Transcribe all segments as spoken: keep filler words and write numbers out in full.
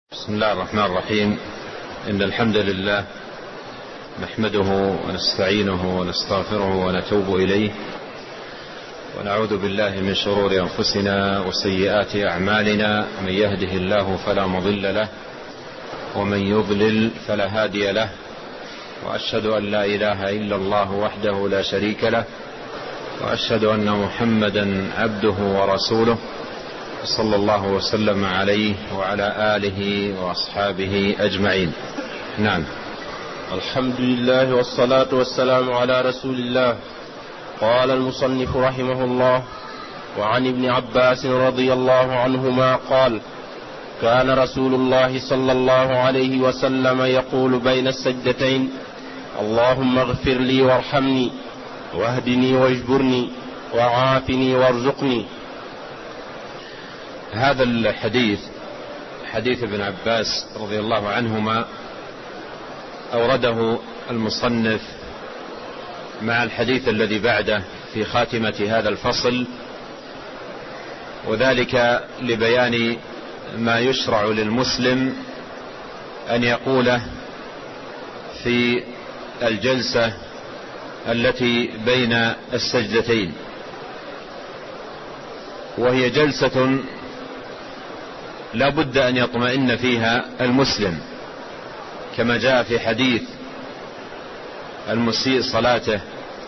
بسم الله الرحمن الرحيم. إن الحمد لله نحمده ونستعينه ونستغفره ونتوب إليه، ونعوذ بالله من شرور أنفسنا وسيئات أعمالنا. من يهده الله فلا مضل له، ومن يضلل فلا هادي له، وأشهد أن لا إله إلا الله وحده لا شريك له، وأشهد أن محمدا عبده ورسوله، صلى الله وسلم عليه وعلى آله وأصحابه أجمعين. نعم. الحمد لله والصلاة والسلام على رسول الله. قال المصنف رحمه الله: وعن ابن عباس رضي الله عنهما قال: كان رسول الله صلى الله عليه وسلم يقول بين السجدتين: اللهم اغفر لي وارحمني واهدني واجبرني وعافني وارزقني. هذا الحديث حديث ابن عباس رضي الله عنهما أورده المصنف مع الحديث الذي بعده في خاتمة هذا الفصل، وذلك لبيان ما يشرع للمسلم أن يقوله في الجلسة التي بين السجدتين، وهي جلسة لا بد أن يطمئن فيها المسلم، كما جاء في حديث المسيء صلاته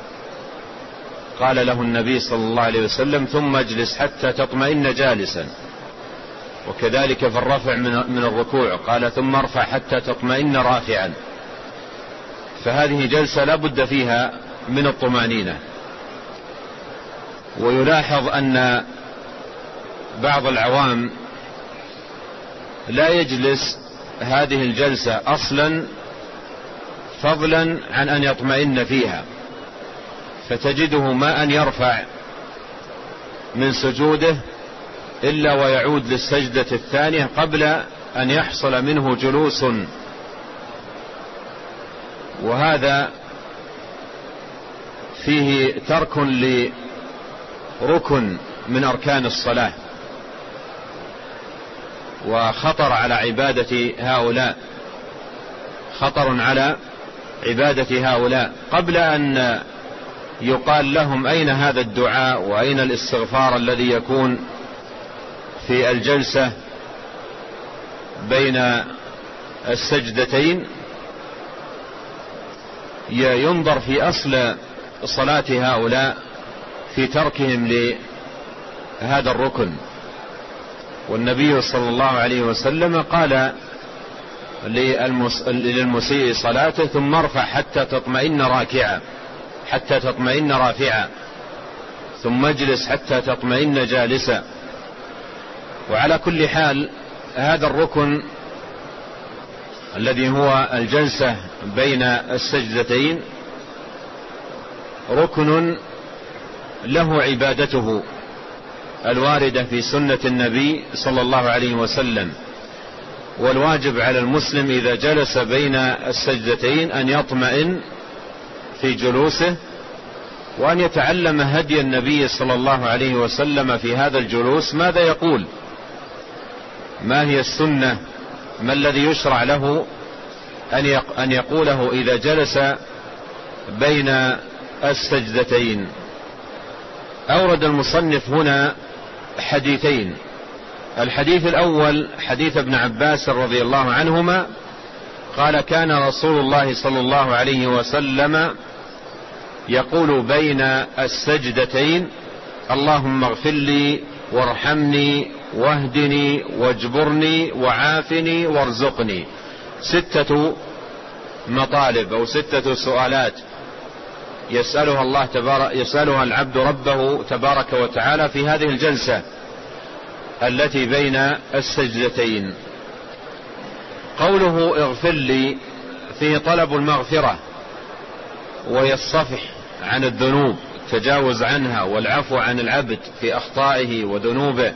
قال له النبي صلى الله عليه وسلم: ثم اجلس حتى تطمئن جالسا. وكذلك في الرفع من الركوع قال: ثم ارفع حتى تطمئن رافعا. فهذه جلسة لا بد فيها من الطمأنينة. ويلاحظ أن بعض العوام لا يجلس هذه الجلسة أصلا فضلا عن أن يطمئن فيها، فتجده ما أن يرفع من سجوده إلا ويعود للسجدة الثانية قبل أن يحصل منه جلوس، وهذا فيه ترك لركن من أركان الصلاة، وخطر على عبادة هؤلاء خطر على عبادة هؤلاء قبل أن يقال لهم أين هذا الدعاء وأين الاستغفار الذي يكون في الجلسة بين السجدتين. ينظر في أصل صلاة هؤلاء في تركهم لهذا الركن. والنبي صلى الله عليه وسلم قال للمسيء صلاته: ثم ارفع حتى تطمئن راكعا حتى تطمئن رافعا ثم اجلس حتى تطمئن جالسا. وعلى كل حال هذا الركن الذي هو الجلسة بين السجدتين ركن له عبادته الواردة في سنة النبي صلى الله عليه وسلم. والواجب على المسلم إذا جلس بين السجدتين أن يطمئن في جلوسه، وأن يتعلم هدي النبي صلى الله عليه وسلم في هذا الجلوس، ماذا يقول، ما هي السنة، ما الذي يشرع له أن يقوله إذا جلس بين السجدتين. أورد المصنف هنا حديثين. الحديث الأول حديث ابن عباس رضي الله عنهما قال: كان رسول الله صلى الله عليه وسلم يقول بين السجدتين: اللهم اغفر لي وارحمني واهدني واجبرني وعافني وارزقني. ستة مطالب أو ستة سؤالات يسألها الله تبارك يسألها العبد ربه تبارك وتعالى في هذه الجلسة التي بين السجدتين. قوله اغفر لي فيه طلب المغفرة، وهي الصفح عن الذنوب، التجاوز عنها والعفو عن العبد في أخطائه وذنوبه.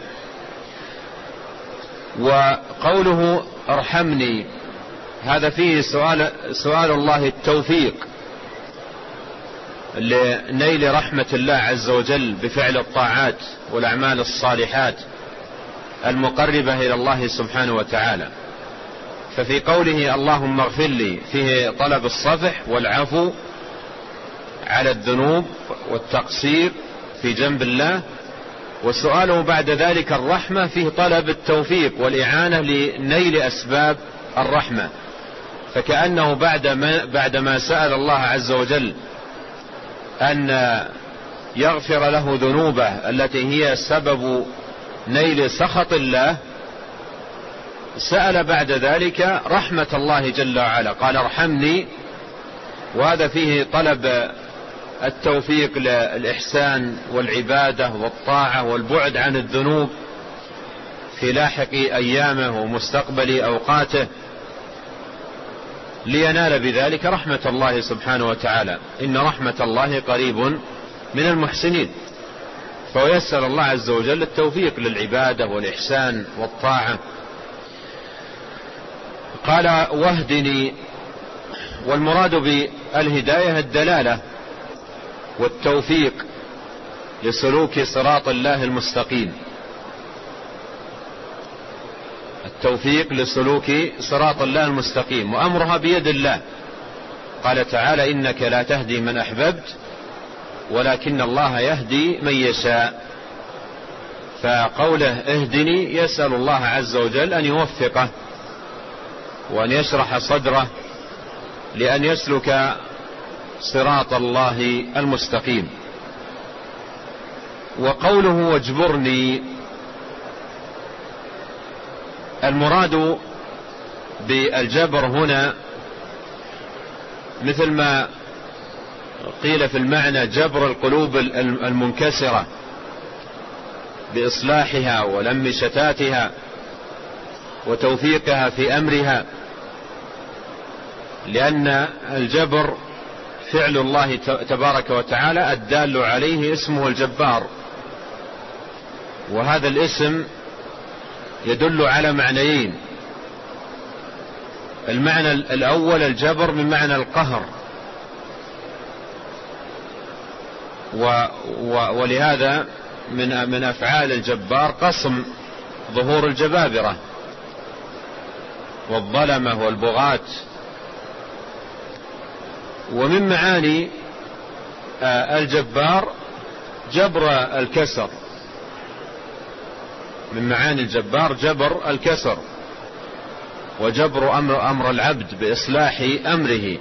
وقوله ارحمني هذا فيه سؤال, سؤال الله التوفيق لنيل رحمة الله عز وجل بفعل الطاعات والأعمال الصالحات المقربة إلى الله سبحانه وتعالى. ففي قوله اللهم اغفر لي فيه طلب الصفح والعفو على الذنوب والتقصير في جنب الله، وسؤاله بعد ذلك الرحمة فيه طلب التوفيق والإعانة لنيل أسباب الرحمة. فكأنه بعدما, بعدما سأل الله عز وجل أن يغفر له ذنوبه التي هي سبب نيل سخط الله، سأل بعد ذلك رحمة الله جل وعلا، قال ارحمني، وهذا فيه طلب التوفيق للإحسان والعبادة والطاعة والبعد عن الذنوب في لاحق أيامه ومستقبل أوقاته، لينال بذلك رحمة الله سبحانه وتعالى. إن رحمة الله قريب من المحسنين، فيسأل الله عز وجل التوفيق للعبادة والإحسان والطاعة. قال واهدني، والمراد بالهداية الدلالة والتوفيق لسلوك صراط الله المستقيم، التوفيق لسلوك صراط الله المستقيم، وأمرها بيد الله. قال تعالى إنك لا تهدي من أحببت ولكن الله يهدي من يشاء. فقوله اهدني يسأل الله عز وجل أن يوفقه وأن يشرح صدره لأن يسلك صراط الله المستقيم. وقوله واجبرني، المراد بالجبر هنا مثل ما قيل في المعنى جبر القلوب المنكسرة بإصلاحها ولم شتاتها وتوفيقها في أمرها، لأن الجبر فعل الله تبارك وتعالى الدال عليه اسمه الجبار، وهذا الاسم يدل على معنيين. المعنى الأول الجبر من معنى القهر، و و ولهذا من من أفعال الجبار قصم ظهور الجبابرة والظلمة والبغاة. ومن معاني الجبار جبر الكسر، من معاني الجبار جبر الكسر وجبر أمر, أمر العبد بإصلاح أمره.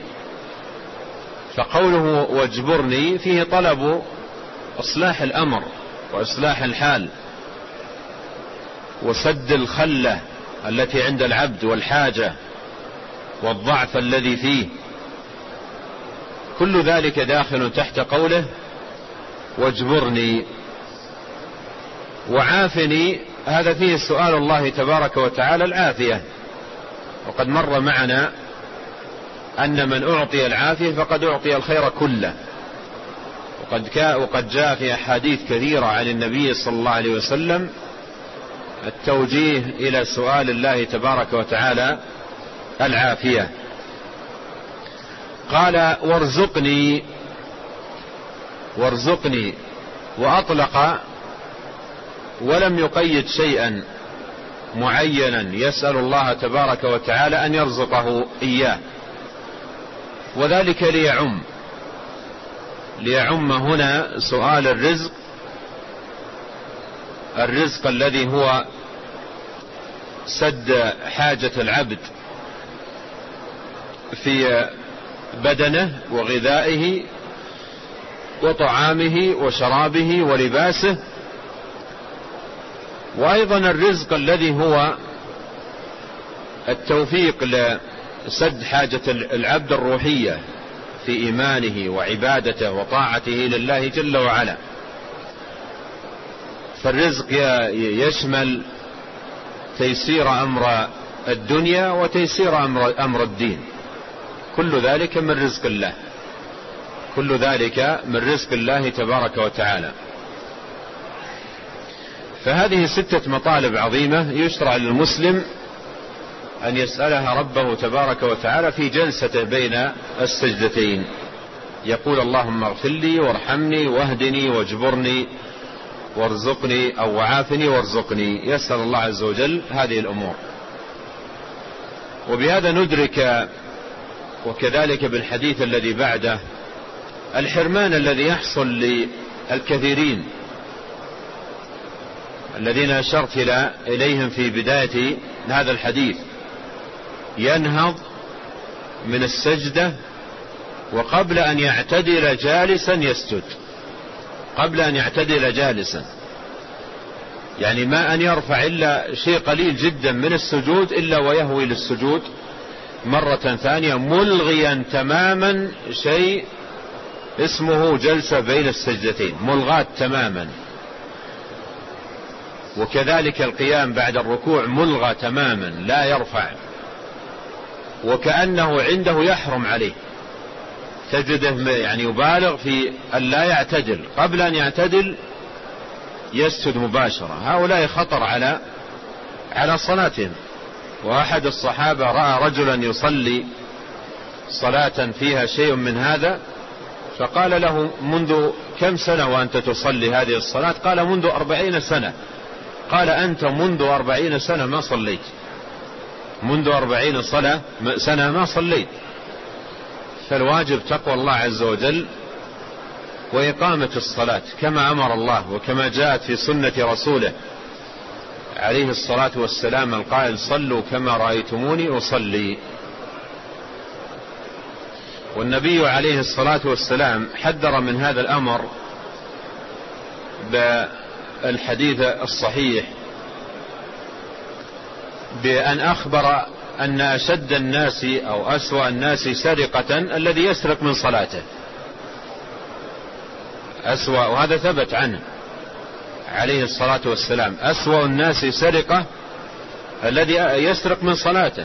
فقوله واجبرني فيه طلب إصلاح الأمر وإصلاح الحال وسد الخلة التي عند العبد والحاجة والضعف الذي فيه، كل ذلك داخل تحت قوله واجبرني. وعافني هذا فيه سؤال الله تبارك وتعالى العافية، وقد مر معنا أن من أعطي العافية فقد أعطي الخير كله، وقد, وقد جاء في أحاديث كثيرة عن النبي صلى الله عليه وسلم التوجيه إلى سؤال الله تبارك وتعالى العافية. قال وارزقني، وارزقني وأطلق ولم يقيد شيئا معينا يسأل الله تبارك وتعالى أن يرزقه إياه، وذلك ليعم ليعم هنا سؤال الرزق، الرزق الذي هو سد حاجة العبد في بدنه وغذائه وطعامه وشرابه ولباسه، وأيضا الرزق الذي هو التوفيق لسد حاجة العبد الروحية في إيمانه وعبادته وطاعته لله جل وعلا. فالرزق يشمل تيسير أمر الدنيا وتيسير أمر, أمر الدين، كل ذلك من رزق الله، كل ذلك من رزق الله تبارك وتعالى. فهذه ستة مطالب عظيمة يشرع للمسلم أن يسألها ربه تبارك وتعالى في جلسته بين السجدتين، يقول اللهم اغفر لي وارحمني واهدني واجبرني وارزقني أو وعافني وارزقني، يسأل الله عز وجل هذه الأمور. وبهذا ندرك، وكذلك بالحديث الذي بعده، الحرمان الذي يحصل للكثيرين الذين أشرت إليهم في بداية هذا الحديث. ينهض من السجدة وقبل أن يعتدل جالسا يسجد، قبل أن يعتدل جالسا، يعني ما أن يرفع إلا شيء قليل جدا من السجود إلا ويهوي للسجود مرة ثانية، ملغيا تماما شيء اسمه جلسة بين السجدتين، ملغاة تماما. وكذلك القيام بعد الركوع ملغى تماما، لا يرفع، وكأنه عنده يحرم عليه. تجده يعني يبالغ في أن لا يعتدل، قبل أن يعتدل يسجد مباشرة. هؤلاء خطر على على صلاتهم. وأحد الصحابة رأى رجلا يصلي صلاة فيها شيء من هذا، فقال له: منذ كم سنة وأنت تصلي هذه الصلاة؟ قال: منذ أربعين سنة. قال: أنت منذ أربعين سنة ما صليت، منذ أربعين سنة ما صليت. فالواجب تقوى الله عز وجل وإقامة الصلاة كما أمر الله وكما جاءت في سنة رسوله عليه الصلاة والسلام القائل: صلوا كما رأيتموني أصلي. والنبي عليه الصلاة والسلام حذر من هذا الأمر بالحديث الصحيح بأن أخبر أن أشد الناس أو أسوأ الناس سرقة الذي يسرق من صلاته. أسوأ، وهذا ثبت عنه عليه الصلاة والسلام: أسوأ الناس سرقة الذي يسرق من صلاته،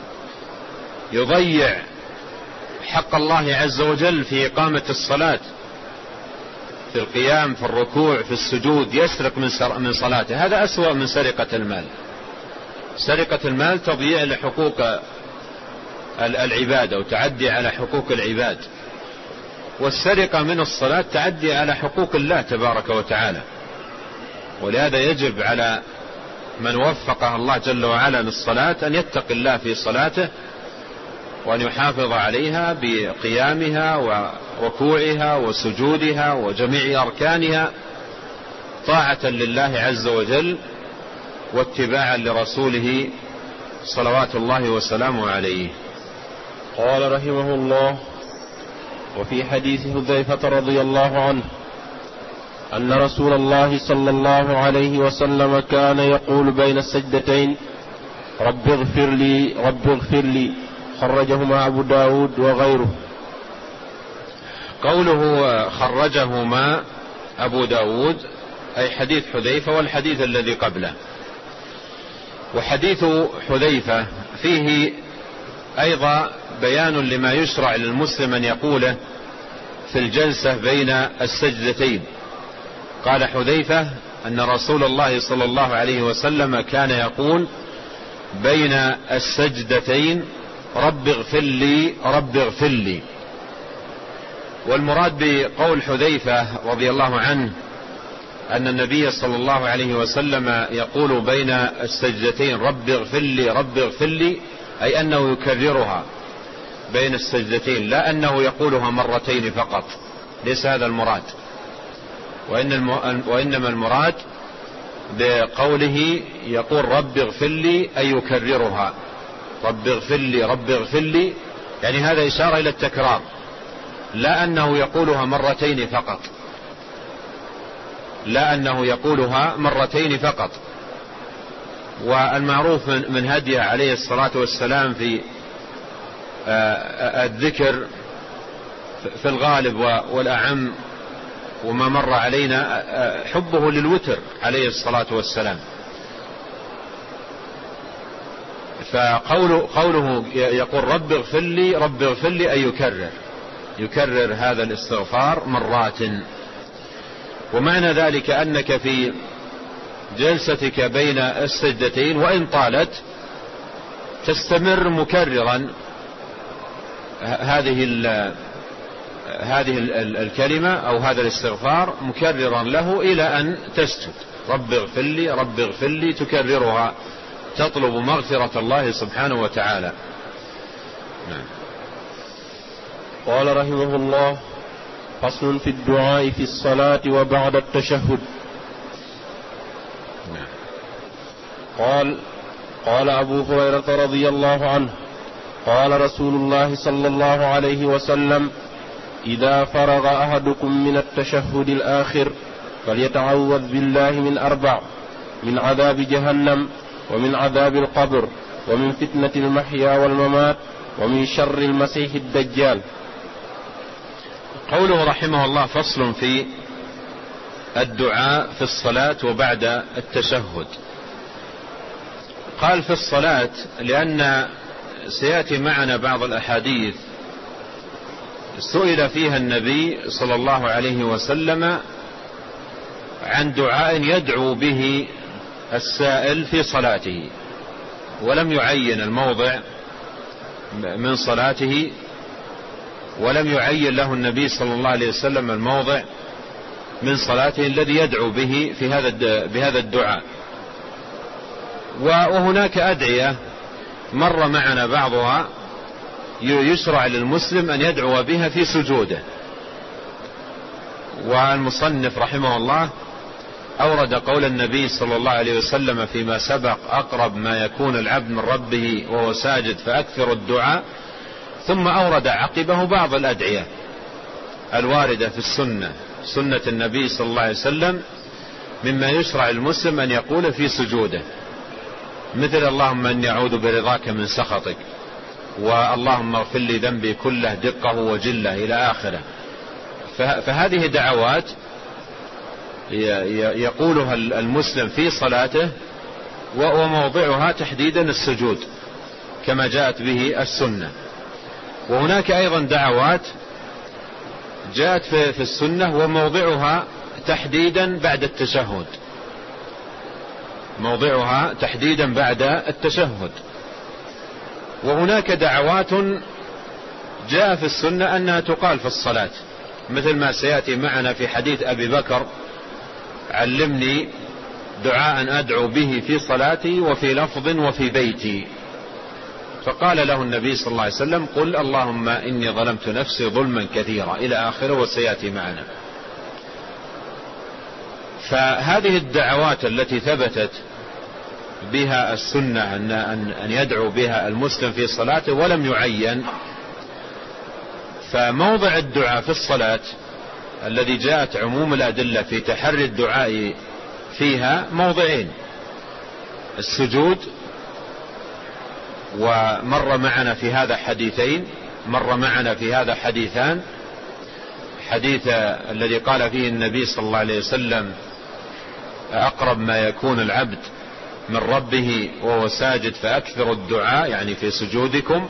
يضيع حق الله عز وجل في إقامة الصلاة، في القيام، في الركوع، في السجود، يسرق من صلاته. هذا أسوأ من سرقة المال. سرقة المال تضييع لحقوق العباد وتعدي على حقوق العباد، والسرقة من الصلاة تعدي على حقوق الله تبارك وتعالى. ولهذا يجب على من وفقه الله جل وعلا للصلاة أن يتقي الله في صلاته، وأن يحافظ عليها بقيامها وركوعها وسجودها وجميع أركانها، طاعة لله عز وجل واتباعا لرسوله صلوات الله وسلامه عليه. قال رحمه الله: وفي حديث حذيفة رضي الله عنه أن رسول الله صلى الله عليه وسلم كان يقول بين السجدتين: رب اغفر لي رب اغفر لي، خرجهما أبو داود وغيره. قوله خرجهما أبو داود أي حديث حذيفة والحديث الذي قبله. وحديث حذيفة فيه أيضا بيان لما يشرع للمسلم أن يقوله في الجلسة بين السجدتين. قال حذيفة أن رسول الله صلى الله عليه وسلم كان يقول بين السجدتين: رب اغفر لي رب اغفر لي. والمراد بقول حذيفة رضي الله عنه أن النبي صلى الله عليه وسلم يقول بين السجدتين: رب اغفر لي رب اغفر لي، أي أنه يكررها بين السجدتين، لا أنه يقولها مرتين فقط، ليس هذا المراد. وإنما المراد بقوله يقول رب اغفر لي أي يكررها، رب اغفر لي رب اغفر لي، يعني هذا إشارة إلى التكرار، لا أنه يقولها مرتين فقط، لا أنه يقولها مرتين فقط. والمعروف من هديه عليه الصلاة والسلام في الذكر في الغالب والأعم وما مر علينا حبه للوتر عليه الصلاة والسلام. فقوله قوله يقول رب اغفر لي رب اغفر لي أي يكرر يكرر هذا الاستغفار مرات. ومعنى ذلك أنك في جلستك بين السجدتين وإن طالت تستمر مكررا هذه هذه الكلمة أو هذا الاستغفار، مكررا له إلى أن تسجد. رب اغفر لي رب اغفر لي، تكررها تطلب مغفرة الله سبحانه وتعالى. نعم. قال رحمه الله: فصل في الدعاء في الصلاة وبعد التشهد. نعم. قال قال أبو هريرة رضي الله عنه: قال رسول الله صلى الله عليه وسلم: إذا فرغ أحدكم من التشهد الآخر فليتعوذ بالله من أربع: من عذاب جهنم، ومن عذاب القبر، ومن فتنة المحيا والممات، ومن شر المسيح الدجال. قوله رحمه الله: فصل في الدعاء في الصلاة وبعد التشهد. قال في الصلاة لأن سيأتي معنا بعض الأحاديث سئل فيها النبي صلى الله عليه وسلم عن دعاء يدعو به السائل في صلاته، ولم يعين الموضع من صلاته، ولم يعين له النبي صلى الله عليه وسلم الموضع من صلاته الذي يدعو به في هذا بهذا الدعاء. وهناك أدعية مر معنا بعضها يشرع للمسلم أن يدعو بها في سجوده، والمصنف رحمه الله أورد قول النبي صلى الله عليه وسلم فيما سبق: أقرب ما يكون العبد من ربه وهو ساجد فأكثر الدعاء. ثم أورد عقبه بعض الأدعية الواردة في السنة، سنة النبي صلى الله عليه وسلم، مما يشرع المسلم أن يقول في سجوده، مثل: اللهم إني أعوذ برضاك من سخطك، واللهم اغفر لي ذنبي كله دقه وجله، إلى آخره. فهذه دعوات يقولها المسلم في صلاته، وموضعها تحديدا السجود كما جاءت به السنة. وهناك أيضا دعوات جاءت في السنة وموضعها تحديدا بعد التشهد، موضعها تحديدا بعد التشهد. وهناك دعوات جاء في السنة أنها تقال في الصلاة، مثل ما سيأتي معنا في حديث أبي بكر: علمني دعاء أدعو به في صلاتي وفي لفظ وفي بيتي. فقال له النبي صلى الله عليه وسلم: قل اللهم إني ظلمت نفسي ظلما كثيرا، إلى آخره، وسيأتي معنا. فهذه الدعوات التي ثبتت بها السنة أن, أن يدعو بها المسلم في صلاته ولم يعين، فموضع الدعاء في الصلاة الذي جاءت عموم الأدلة في تحري الدعاء فيها موضعين: السجود، ومر معنا في هذا حديثين، مر معنا في هذا حديثان: حديث الذي قال فيه النبي صلى الله عليه وسلم: أقرب ما يكون العبد من ربه وهو ساجد فأكثر الدعاء، يعني في سجودكم.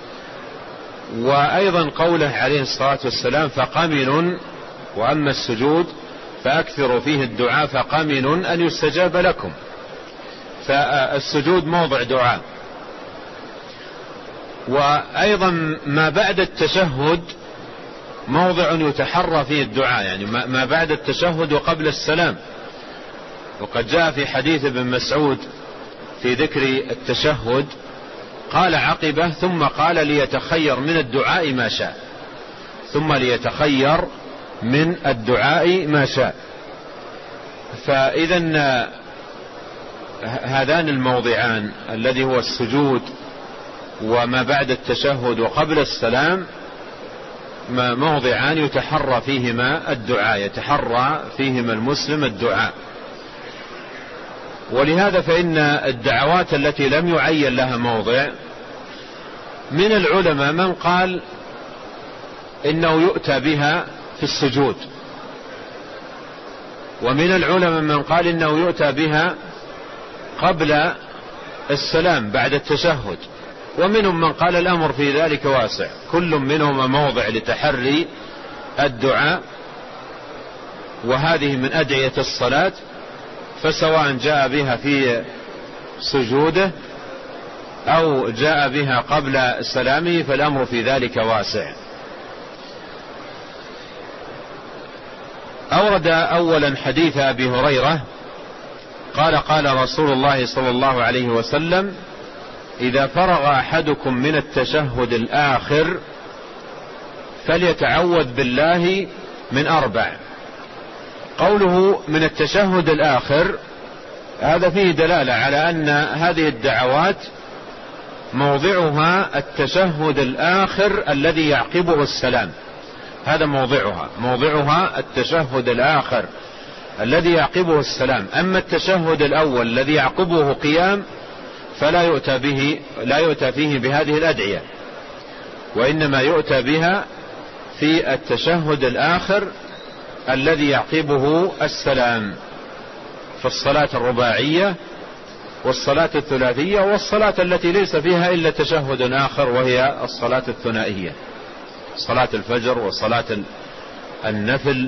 وأيضا قوله عليه الصلاة والسلام: فقمن، وأما السجود فأكثروا فيه الدعاء فقمن أن يستجاب لكم. فالسجود موضع دعاء. وأيضا ما بعد التشهد موضع يتحرى فيه الدعاء، يعني ما بعد التشهد وقبل السلام. وقد جاء في حديث ابن مسعود في ذكر التشهد قال عقبه: ثم قال ليتخير من الدعاء ما شاء، ثم ليتخير من الدعاء ما شاء. فإذا هذان الموضعان الذي هو السجود وما بعد التشهد وقبل السلام موضعان يتحرى فيهما الدعاء، يتحرى فيهما المسلم الدعاء. ولهذا فإن الدعوات التي لم يعين لها موضع، من العلماء من قال إنه يؤتى بها في السجود، ومن العلماء من قال إنه يؤتى بها قبل السلام بعد التشهد، ومنهم من قال الأمر في ذلك واسع، كل منهم موضع لتحري الدعاء، وهذه من أدعية الصلاة، فسواء جاء بها في سجوده أو جاء بها قبل سلامه فالأمر في ذلك واسع. أورد أولا حديث أبي هريرة قال قال رسول الله صلى الله عليه وسلم: إذا فرغ أحدكم من التشهد الآخر فليتعوذ بالله من أربع. قوله من التشهد الآخر هذا فيه دلالة على أن هذه الدعوات موضعها التشهد الآخر الذي يعقبه السلام. هذا موضعها موضعها التشهد الآخر الذي يعقبه السلام. أما التشهد الأول الذي يعقبه قيام فلا يؤتى به لا يؤتى فيه بهذه الأدعية، وإنما يؤتى بها في التشهد الآخر الذي يعقبه السلام، في الصلاة الرباعية والصلاة الثلاثية والصلاة التي ليس فيها إلا تشهد آخر، وهي الصلاة الثنائية، صلاة الفجر وصلاة النفل.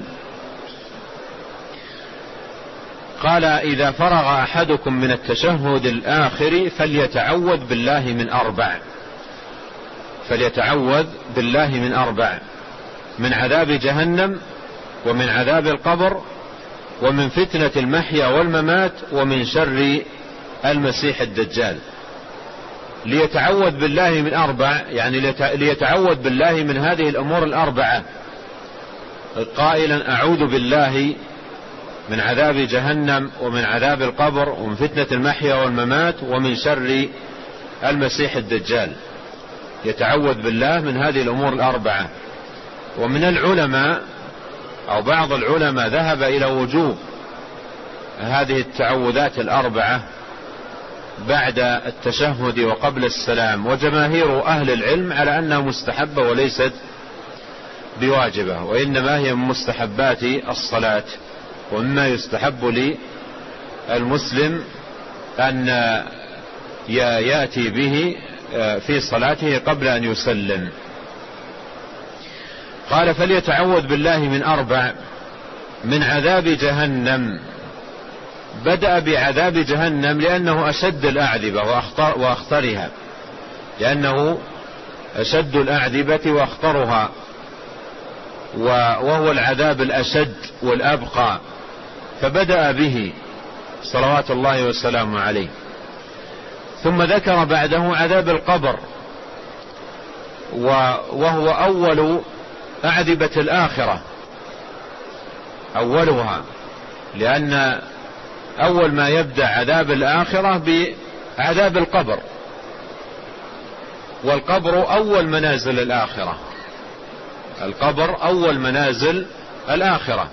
قال: إذا فرغ أحدكم من التشهد الآخر فليتعوذ بالله من أربع. فليتعوذ بالله من أربع: من عذاب جهنم، ومن عذاب القبر، ومن فتنة المحيا والممات، ومن شر المسيح الدجال. ليتعوذ بالله من أربع يعني ليتعوذ بالله من هذه الأمور الأربعة، قائلا: أعوذ بالله من عذاب جهنم، ومن عذاب القبر، ومن فتنة المحيا والممات، ومن شر المسيح الدجال. يتعوذ بالله من هذه الأمور الأربعة. ومن العلماء أو بعض العلماء ذهب إلى وجوب هذه التعوذات الأربعة بعد التشهد وقبل السلام، وجماهير أهل العلم على أنها مستحبة وليست بواجبة، وإنما هي من مستحبات الصلاة، ومما يستحب للمسلم أن يأتي به في صلاته قبل أن يسلم. قال: فليتعوذ بالله من أربع: من عذاب جهنم. بدأ بعذاب جهنم لأنه أشد الأعذبة وأخطرها، لأنه أشد الأعذبة وأخطرها، وهو العذاب الأشد والأبقى، فبدأ به صلوات الله والسلام عليه. ثم ذكر بعده عذاب القبر، وهو أول أعذبة الآخرة، أولها، لأن أول ما يبدأ عذاب الآخرة بعذاب القبر، والقبر أول منازل الآخرة. القبر أول منازل الآخرة،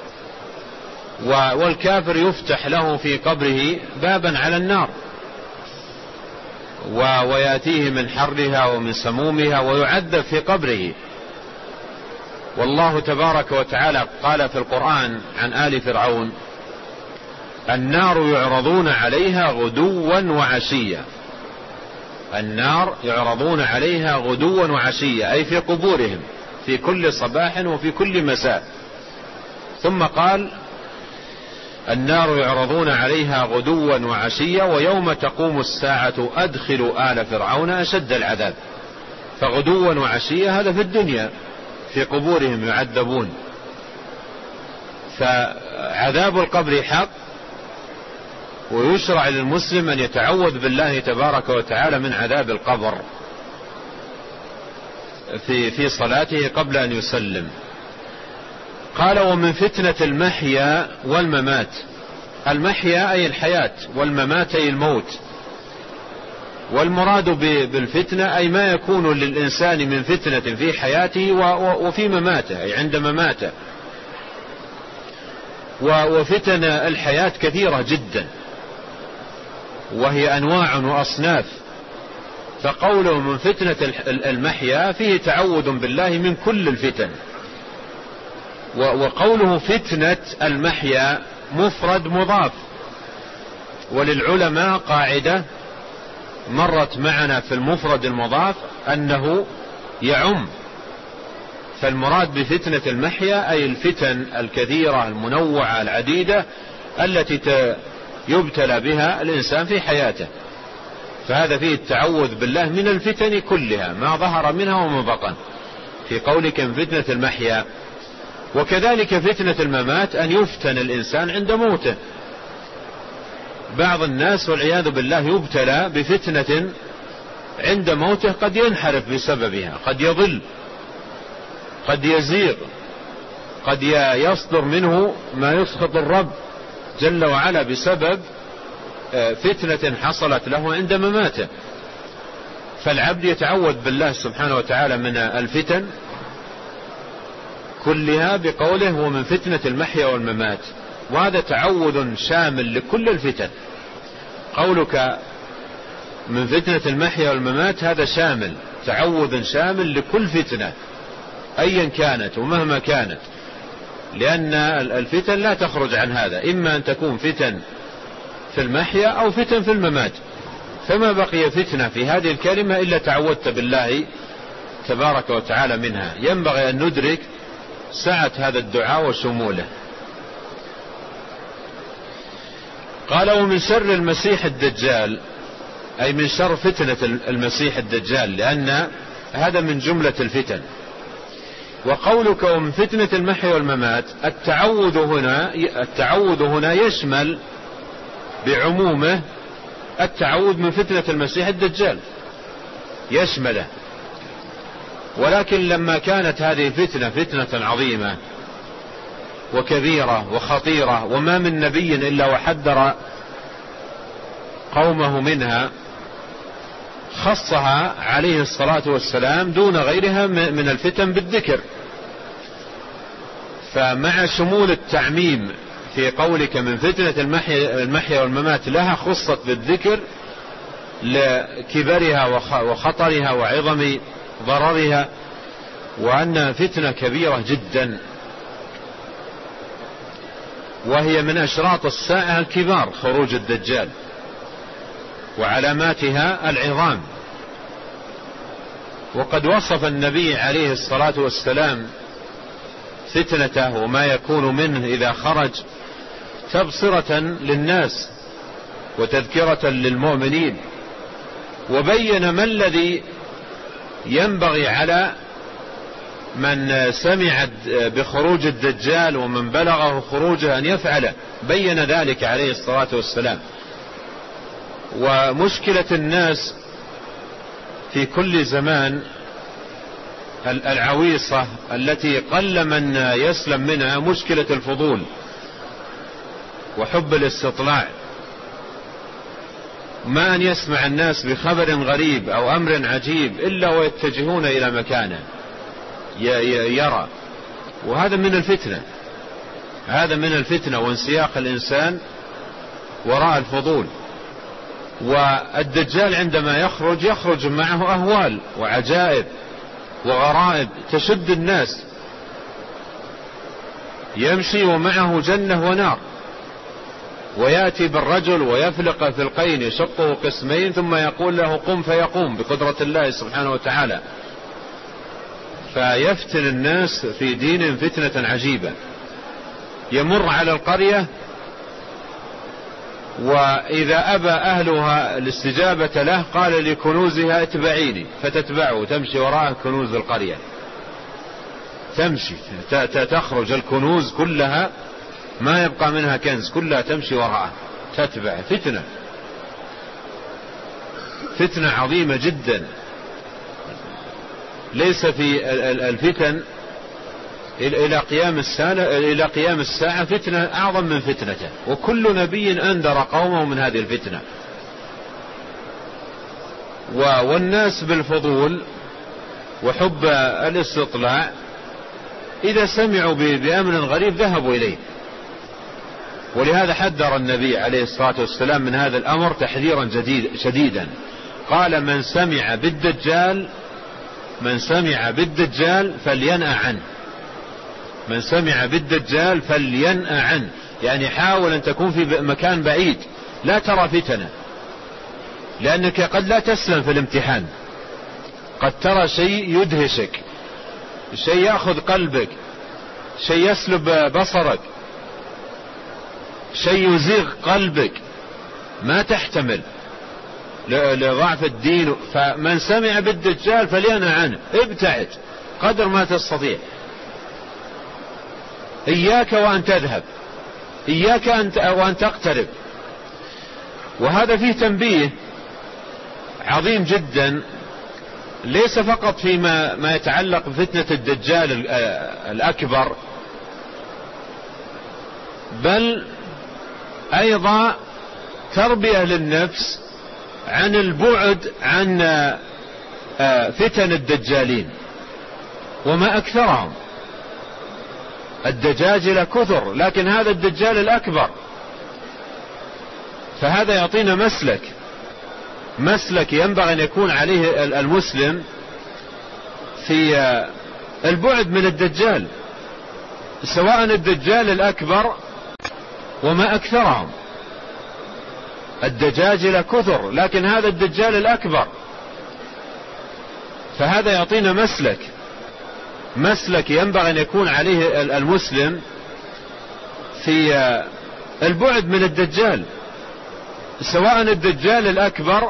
والكافر يفتح له في قبره بابا على النار، ويأتيه من حرها ومن سمومها ويعذب في قبره. والله تبارك وتعالى قال في القرآن عن آل فرعون: النار يعرضون عليها غدوا وعشيا. النار يعرضون عليها غدوا وعشيا، أي في قبورهم في كل صباح وفي كل مساء. ثم قال: النار يعرضون عليها غدوا وعشيا ويوم تقوم الساعة أدخلوا آل فرعون أشد العذاب. فغدوا وعشيا هذا في الدنيا في قبورهم يعذبون. فعذاب القبر حق، ويشرع للمسلم أن يتعوذ بالله تبارك وتعالى من عذاب القبر في في صلاته قبل أن يسلم. قال: ومن فتنة المحيا والممات. المحيا أي الحياة، والممات أي الموت. والمراد بالفتنة أي ما يكون للإنسان من فتنة في حياته وفي مماته، أي عند مماته. وفتن الحياة كثيرة جدا، وهي أنواع وأصناف. فقوله من فتنة المحيا فيه تعوذ بالله من كل الفتن. وقوله فتنة المحيا مفرد مضاف، وللعلماء قاعدة مرت معنا في المفرد المضاف أنه يعم. فالمراد بفتنة المحيا أي الفتن الكثيرة المنوعة العديدة التي يبتلى بها الإنسان في حياته. فهذا فيه التعوذ بالله من الفتن كلها ما ظهر منها وما بطن، في قولك من فتنة المحيا. وكذلك فتنة الممات أن يفتن الإنسان عند موته، بعض الناس والعياذ بالله يبتلى بفتنة عند موته قد ينحرف بسببها، قد يضل، قد يزيغ، قد يصدر منه ما يسخط الرب جل وعلا بسبب فتنة حصلت له عند مماته. فالعبد يتعوذ بالله سبحانه وتعالى من الفتن كلها بقوله ومن فتنة المحيا والممات، وهذا تعوذ شامل لكل الفتن. قولك من فتنة المحيا والممات هذا شامل، تعوذ شامل لكل فتنة أيا كانت ومهما كانت، لأن الفتن لا تخرج عن هذا، إما أن تكون فتن في المحيا أو فتن في الممات، فما بقي فتنة في هذه الكلمة إلا تعوذت بالله تبارك وتعالى منها. ينبغي أن ندرك سعة هذا الدعاء وشموله. قال ومن شر المسيح الدجال، أي من شر فتنة المسيح الدجال، لأن هذا من جملة الفتن. وقولك ومن فتنة المحيا والممات، التعوذ هنا التعوذ هنا يشمل بعمومه التعوذ من فتنة المسيح الدجال، يشمله. ولكن لما كانت هذه الفتنة فتنة عظيمة وكبيرة وخطيرة وما من نبي إلا وحذر قومه منها، خصها عليه الصلاة والسلام دون غيرها من الفتن بالذكر. فمع شمول التعميم في قولك من فتنة المحيا والممات لها خصت بالذكر لكبرها وخطرها وعظم ضررها، وأنها فتنة كبيرة جدا، وهي من أشراط الساعة الكبار خروج الدجال وعلاماتها العظام. وقد وصف النبي عليه الصلاة والسلام فتنته وما يكون منه إذا خرج تبصرة للناس وتذكرة للمؤمنين، وبين ما الذي ينبغي على من سمع بخروج الدجال ومن بلغه خروجه أن يفعله، بين ذلك عليه الصلاة والسلام. ومشكلة الناس في كل زمان العويصة التي قل من يسلم منها مشكلة الفضول وحب الاستطلاع، ما أن يسمع الناس بخبر غريب أو أمر عجيب إلا ويتجهون إلى مكانه يرى. وهذا من الفتنة، هذا من الفتنة وانسياق الإنسان وراء الفضول. والدجال عندما يخرج يخرج معه أهوال وعجائب وغرائب تشد الناس، يمشي ومعه جنة ونار، ويأتي بالرجل ويفلق فلقين يشقه قسمين ثم يقول له قم فيقوم بقدرة الله سبحانه وتعالى، فيفتن الناس في دين فتنة عجيبة. يمر على القرية وإذا أبى أهلها الاستجابة له قال لكنوزها اتبعيني، فتتبعه تمشي وراء كنوز القرية، تمشي تخرج الكنوز كلها ما يبقى منها كنز، كلها تمشي وراءه تتبع. فتنة فتنة عظيمة جدا، ليس في الفتن إلى قيام الساعة إلى قيام الساعة فتنة أعظم من فتنته، وكل نبي أنذر قومه من هذه الفتنة. والناس بالفضول وحب الاستطلاع إذا سمعوا بأمر غريب ذهبوا إليه، ولهذا حذر النبي عليه الصلاة والسلام من هذا الأمر تحذيرا جديد شديدا. قال من سمع بالدجال من سمع بالدجال فلينأ عنه، من سمع بالدجال فلينأ عنه، يعني حاول أن تكون في مكان بعيد لا ترى فتنة، لأنك قد لا تسلم في الامتحان، قد ترى شيء يدهشك، شيء يأخذ قلبك، شيء يسلب بصرك، شيء يزيغ قلبك ما تحتمل لضعف الدين. فمن سمع بالدجال فلينأ عنه، ابتعد قدر ما تستطيع، إياك وأن تذهب، إياك وأن تقترب، وهذا فيه تنبيه عظيم جدا، ليس فقط فيما ما يتعلق بفتنة الدجال الأكبر، بل أيضا تربية للنفس عن البعد عن فتن الدجالين وما أكثرهم. الدجاجلة كثر، لكن هذا الدجال الأكبر، فهذا يعطينا مسلك مسلك ينبغي أن يكون عليه المسلم في البعد من الدجال، سواء الدجال الأكبر وما أكثرهم. الدجاجلة كثر، لكن هذا الدجال الأكبر، فهذا يعطينا مسلك مسلك ينبغي أن يكون عليه المسلم في البعد من الدجال، سواء الدجال الأكبر.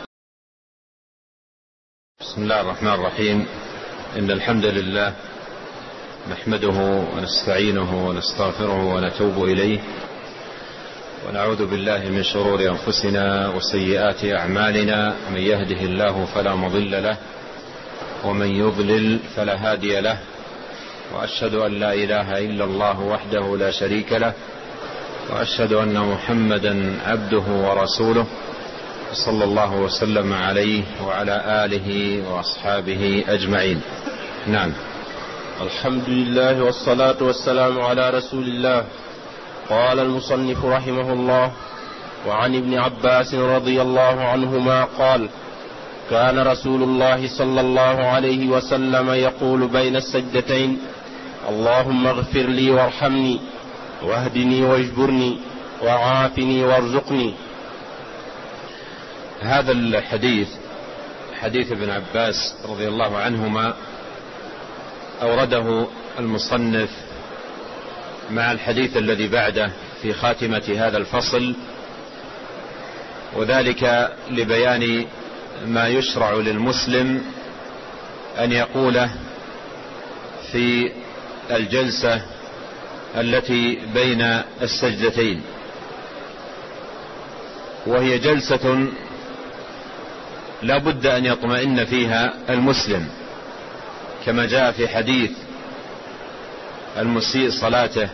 بسم الله الرحمن الرحيم. إن الحمد لله نحمده ونستعينه ونستغفره ونتوب إليه، ونعوذ بالله من شرور أنفسنا وسيئات أعمالنا. من يهده الله فلا مضل له، ومن يضلل فلا هادي له، وأشهد أن لا إله إلا الله وحده لا شريك له، وأشهد أن محمدا عبده ورسوله، صلى الله وسلم عليه وعلى آله وأصحابه أجمعين. نعم. الحمد لله والصلاة والسلام على رسول الله. قال المصنف رحمه الله: وعن ابن عباس رضي الله عنهما قال: كان رسول الله صلى الله عليه وسلم يقول بين السجدتين: اللهم اغفر لي وارحمني واهدني واجبرني وعافني وارزقني. هذا الحديث حديث ابن عباس رضي الله عنهما أورده المصنف مع الحديث الذي بعده في خاتمة هذا الفصل، وذلك لبيان ما يشرع للمسلم أن يقوله في الجلسة التي بين السجدتين، وهي جلسة لا بد أن يطمئن فيها المسلم، كما جاء في حديث المسيء صلاته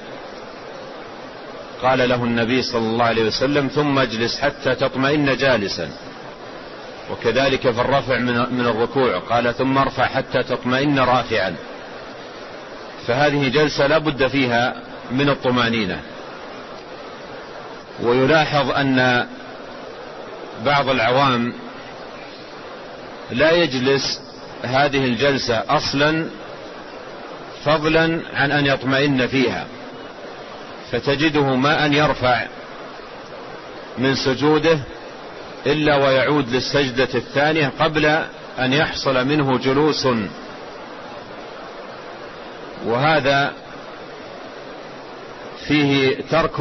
قال له النبي صلى الله عليه وسلم: ثم اجلس حتى تطمئن جالسا. وكذلك في الرفع من الركوع قال: ثم ارفع حتى تطمئن رافعا. فهذه جلسة لا بد فيها من الطمأنينة. ويلاحظ أن بعض العوام لا يجلس هذه الجلسة أصلا، فضلا عن أن يطمئن فيها، فتجده ما أن يرفع من سجوده إلا ويعود للسجدة الثانية قبل أن يحصل منه جلوس، وهذا فيه ترك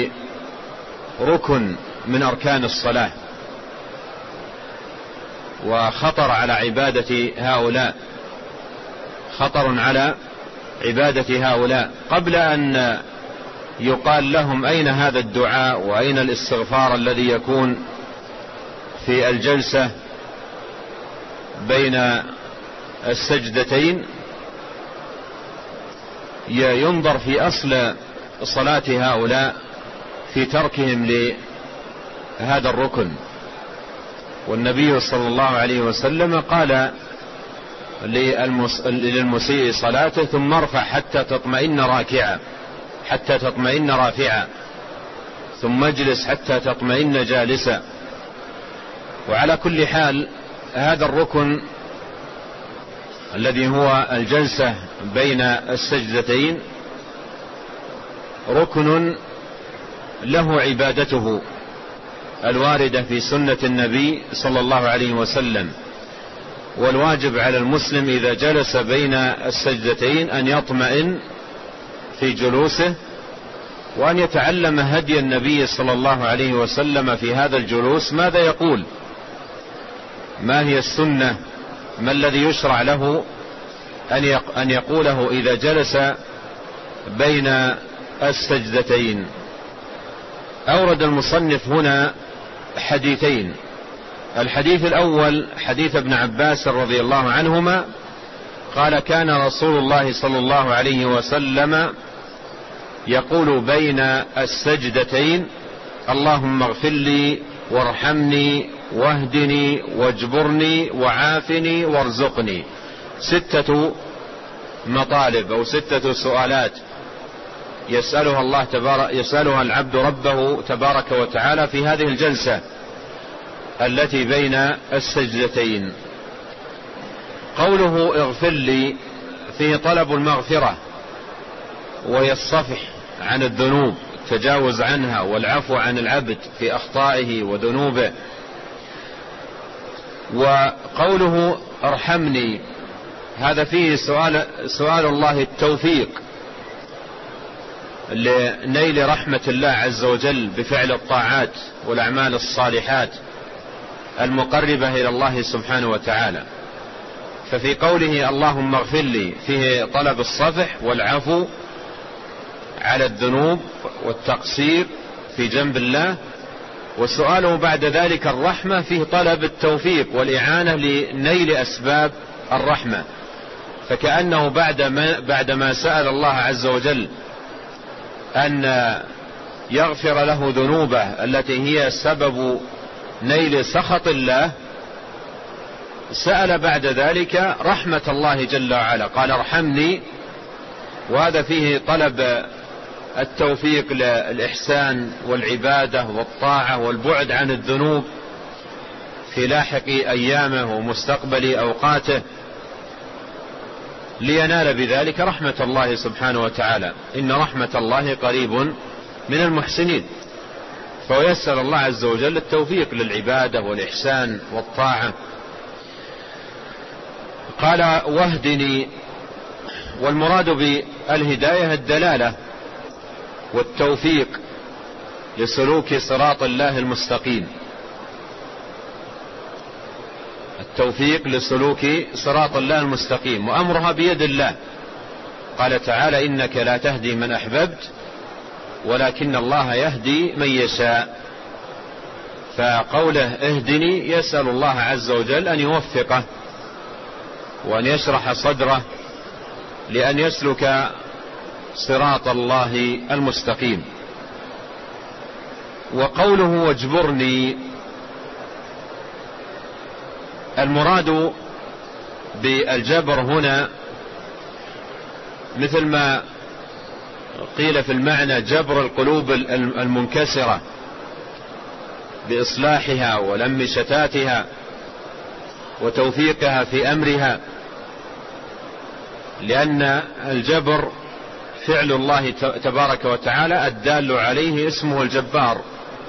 لركن من أركان الصلاة، وخطر على عبادة هؤلاء خطر على عبادة هؤلاء قبل أن يقال لهم أين هذا الدعاء وأين الاستغفار الذي يكون في الجلسة بين السجدتين. ينظر في أصل صلاة هؤلاء في تركهم لهذا الركن. والنبي صلى الله عليه وسلم قال للمسيء صلاته: ثم ارفع حتى تطمئن راكعا حتى تطمئن رافعا ثم اجلس حتى تطمئن جالسا. وعلى كل حال هذا الركن الذي هو الجلسة بين السجدتين ركن له عبادته الواردة في سنة النبي صلى الله عليه وسلم. والواجب على المسلم إذا جلس بين السجدتين أن يطمئن في جلوسه، وأن يتعلم هدي النبي صلى الله عليه وسلم في هذا الجلوس، ماذا يقول، ما هي السنة، ما الذي يشرع له أن يقوله إذا جلس بين السجدتين. أورد المصنف هنا حديثين. الحديث الأول حديث ابن عباس رضي الله عنهما قال كان رسول الله صلى الله عليه وسلم يقول بين السجدتين اللهم اغفر لي وارحمني واهدني واجبرني وعافني وارزقني. ستة مطالب أو ستة سؤالات يسألها الله تبارك يسألها العبد ربه تبارك وتعالى في هذه الجلسة التي بين السجدتين. قوله اغفر لي فيه طلب المغفرة وهي الصفح عن الذنوب، التجاوز عنها والعفو عن العبد في أخطائه وذنوبه. وقوله ارحمني هذا فيه سؤال, سؤال الله التوفيق لنيل رحمة الله عز وجل بفعل الطاعات والأعمال الصالحات المقربة إلى الله سبحانه وتعالى. ففي قوله اللهم اغفر لي فيه طلب الصفح والعفو على الذنوب والتقصير في جنب الله، وسؤاله بعد ذلك الرحمة فيه طلب التوفيق والإعانة لنيل أسباب الرحمة. فكأنه بعدما, بعدما سأل الله عز وجل أن يغفر له ذنوبه التي هي سبب نيل سخط الله، سأل بعد ذلك رحمة الله جل وعلا قال ارحمني، وهذا فيه طلب التوفيق للإحسان والعبادة والطاعة والبعد عن الذنوب في لاحق أيامه ومستقبل أوقاته لينال بذلك رحمة الله سبحانه وتعالى. إن رحمة الله قريب من المحسنين. فيسأل الله عز وجل التوفيق للعبادة والإحسان والطاعة. قال واهدني، والمراد بالهداية الدلالة والتوفيق لسلوك صراط الله المستقيم، التوفيق لسلوك صراط الله المستقيم، وأمرها بيد الله. قال تعالى إنك لا تهدي من أحببت ولكن الله يهدي من يشاء. فقوله اهدني يسأل الله عز وجل أن يوفقه وأن يشرح صدره لأن يسلك صراط الله المستقيم. وقوله واجبرني المراد بالجبر هنا مثل ما قيل في المعنى جبر القلوب المنكسرة بإصلاحها ولم شتاتها وتوفيقها في أمرها، لأن الجبر فعل الله تبارك وتعالى الدال عليه اسمه الجبار،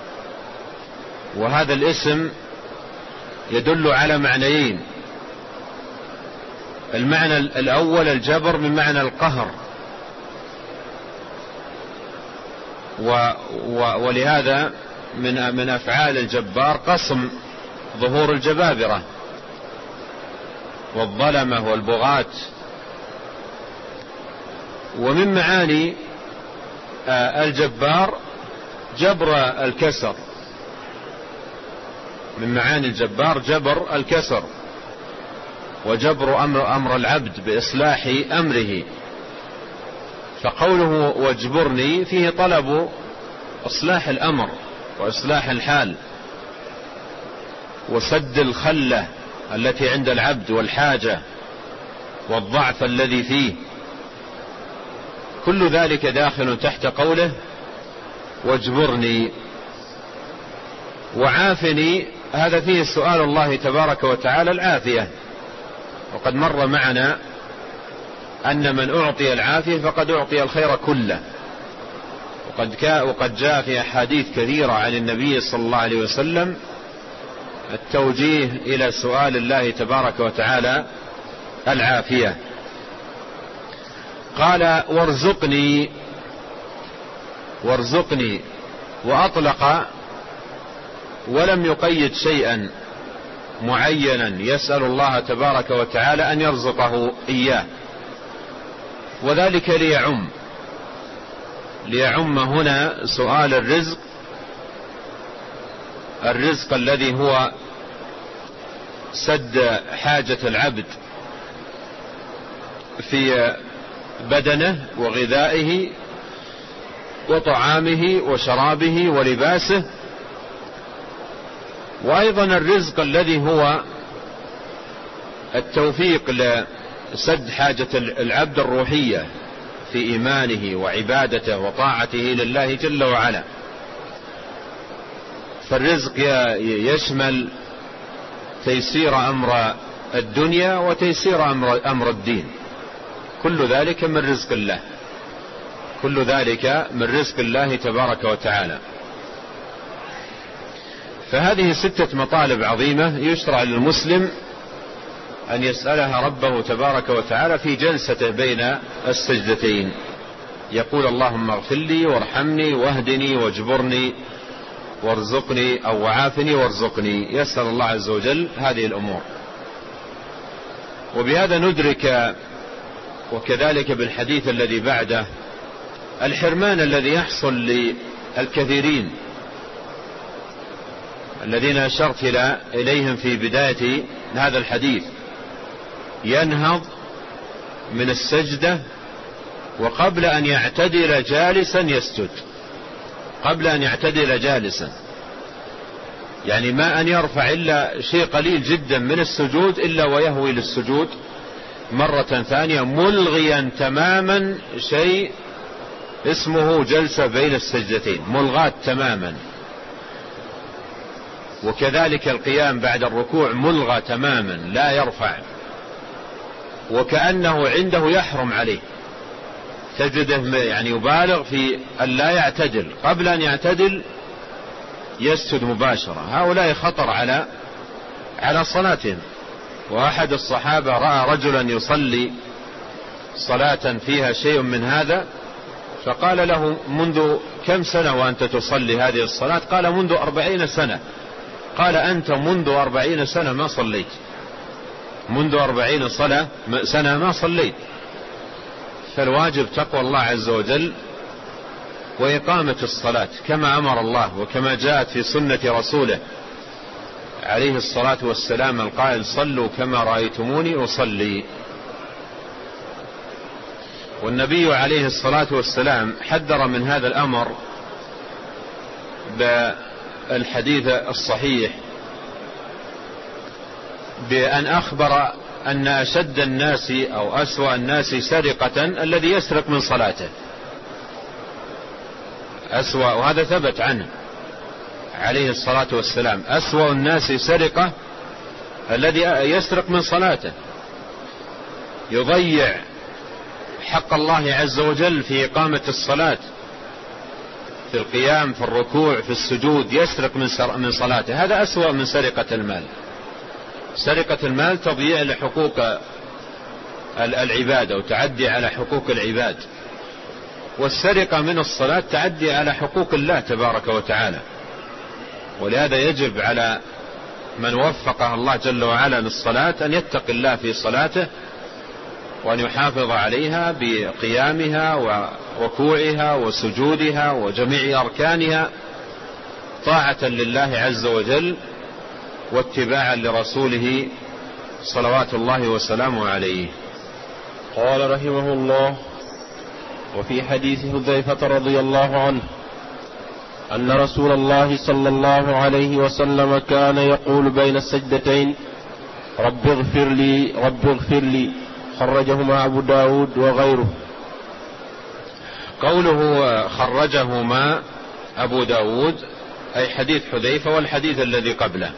وهذا الاسم يدل على معنيين. المعنى الأول الجبر من معنى القهر، و و ولهذا من من أفعال الجبار قصم ظهور الجبابرة والظلمة والبغاة. ومن معاني الجبار جبر الكسر، من معاني الجبار جبر الكسر وجبر أمر, أمر العبد بإصلاح أمره. فقوله واجبرني فيه طلب إصلاح الأمر وإصلاح الحال وسد الخلة التي عند العبد والحاجة والضعف الذي فيه، كل ذلك داخل تحت قوله واجبرني. وعافني هذا فيه سؤال الله تبارك وتعالى العافية، وقد مر معنا أن من أعطي العافية فقد أعطي الخير كله، وقد, وقد جاء في أحاديث كثيرة عن النبي صلى الله عليه وسلم التوجيه إلى سؤال الله تبارك وتعالى العافية. قال وارزقني، وارزقني وأطلق ولم يقيد شيئا معينا يسأل الله تبارك وتعالى أن يرزقه إياه، وذلك ليعم ليعم هنا سؤال الرزق الرزق الذي هو سد حاجة العبد في بدنه وغذائه وطعامه وشرابه ولباسه، وأيضا الرزق الذي هو التوفيق لسد حاجة العبد الروحية في إيمانه وعبادته وطاعته لله جل وعلا. فالرزق يشمل تيسير أمر الدنيا وتيسير أمر, أمر الدين، كل ذلك من رزق الله، كل ذلك من رزق الله تبارك وتعالى. فهذه ستة مطالب عظيمة يشرع للمسلم أن يسألها ربه تبارك وتعالى في جلسته بين السجدتين، يقول اللهم اغفر لي وارحمني واهدني واجبرني وارزقني أو وعافني وارزقني، يسأل الله عز وجل هذه الأمور. وبهذا ندرك، وكذلك بالحديث الذي بعده، الحرمان الذي يحصل للكثيرين الذين أشرت إليهم في بداية هذا الحديث، ينهض من السجدة وقبل أن يعتدل جالسا يسجد، قبل أن يعتدل جالسا، يعني ما أن يرفع إلا شيء قليل جدا من السجود إلا ويهوي للسجود مرة ثانية، ملغيا تماما شيء اسمه جلسة بين السجدتين، ملغاة تماما. وكذلك القيام بعد الركوع ملغى تماما، لا يرفع، وكأنه عنده يحرم عليه، تجده يعني يبالغ في أن لا يعتدل، قبل أن يعتدل يسجد مباشرة. هؤلاء خطر على على صلاتهم. وأحد الصحابة رأى رجلا يصلي صلاة فيها شيء من هذا، فقال له منذ كم سنة وأنت تصلي هذه الصلاة؟ قال منذ أربعين سنة. قال أنت منذ أربعين سنة ما صليت، منذ أربعين سنة ما صليت. فالواجب تقوى الله عز وجل وإقامة الصلاة كما أمر الله وكما جاءت في سنة رسوله عليه الصلاة والسلام القائل صلوا كما رأيتموني أصلي. والنبي عليه الصلاة والسلام حذر من هذا الأمر بالحديث الصحيح بأن أخبر أن أشد الناس أو أسوأ الناس سرقة الذي يسرق من صلاته، أسوأ، وهذا ثبت عنه عليه الصلاة والسلام، أسوأ الناس سرقة الذي يسرق من صلاته، يضيع حق الله عز وجل في إقامة الصلاة، في القيام، في الركوع، في السجود، يسرق من صلاته. هذا أسوأ من سرقة المال. سرقة المال تضييع لحقوق العباد أو تعدي على حقوق العباد، والسرقة من الصلاة تعدي على حقوق الله تبارك وتعالى. ولهذا يجب على من وفقه الله جل وعلا للصلاة أن يتقي الله في صلاته وأن يحافظ عليها بقيامها وركوعها وسجودها وجميع أركانها طاعة لله عز وجل واتباعا لرسوله صلوات الله وسلامه عليه. قال رحمه الله: وفي حديث حذيفة رضي الله عنه أن رسول الله صلى الله عليه وسلم كان يقول بين السجدتين: رب اغفر لي رب اغفر لي، خرجهما أبو داود وغيره. قوله خرجهما أبو داود أي حديث حذيفة والحديث الذي قبله.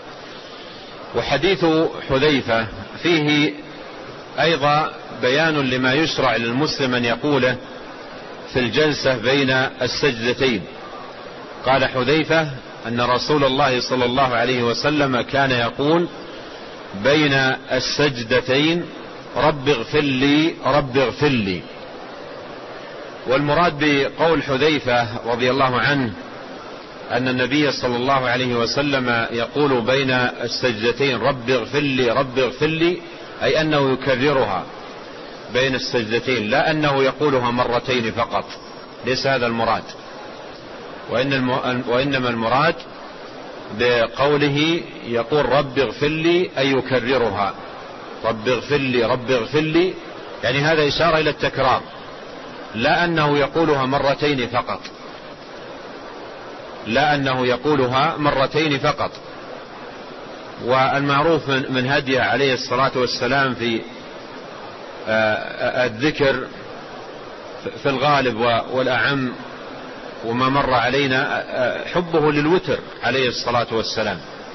وحديث حذيفة فيه أيضا بيان لما يشرع للمسلم أن يقوله في الجلسة بين السجدتين. قال حذيفة أن رسول الله صلى الله عليه وسلم كان يقول بين السجدتين: رب اغفر لي رب اغفر لي. والمراد بقول حذيفة رضي الله عنه أن النبي صلى الله عليه وسلم يقول بين السجدتين: رب اغفر لي رب اغفر لي، أي أنه يكررها بين السجدتين، لا أنه يقولها مرتين فقط، ليس هذا المراد. وإن الم... وإنما المراد بقوله يقول رب اغفر لي أي يكررها، رب اغفر لي رب اغفر لي، يعني هذا إشارة إلى التكرار، لا أنه يقولها مرتين فقط، لا أنه يقولها مرتين فقط. والمعروف من هديه عليه الصلاة والسلام في الذكر في الغالب والأعم وما مر علينا حبه للوتر عليه الصلاة والسلام.